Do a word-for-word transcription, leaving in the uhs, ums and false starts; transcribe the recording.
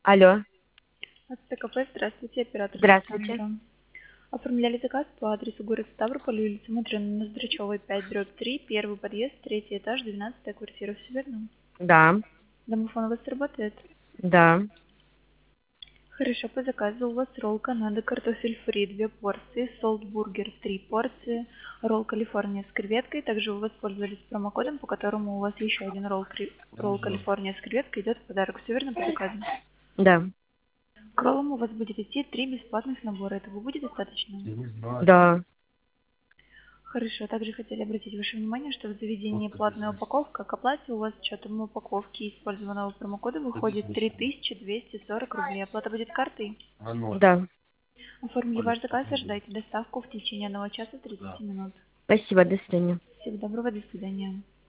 Алло. ТКП, здравствуйте, оператор Здравствуйте. Александра. Оформляли заказ по адресу город Ставрополь, улица Мудрина, Ноздрачевой, пять, дробь три, первый подъезд, третий этаж, двенадцатая квартира. Все верно? Да, Домофон у вас работает? да. Хорошо, по заказу у вас ролл Канада, картофель фри, две порции, солт-бургер, три порции, ролл Калифорния с креветкой. Также вы воспользовались промокодом, по которому у вас еще один ролл, кри- ролл Калифорния с креветкой идет в подарок. Все верно по заказу? Да. К роллам у вас будет идти три бесплатных набора. Этого будет достаточно? Да. Хорошо. Также хотели обратить ваше внимание, что в заведении платная упаковка. К оплате у вас с учетом упаковки и использованного промокода выходит три тысячи двести сорок рублей. Оплата будет картой. Да. Оформили ваш заказ, ожидайте доставку в течение одного часа тридцати минут. Спасибо, до свидания. Всего доброго, до свидания.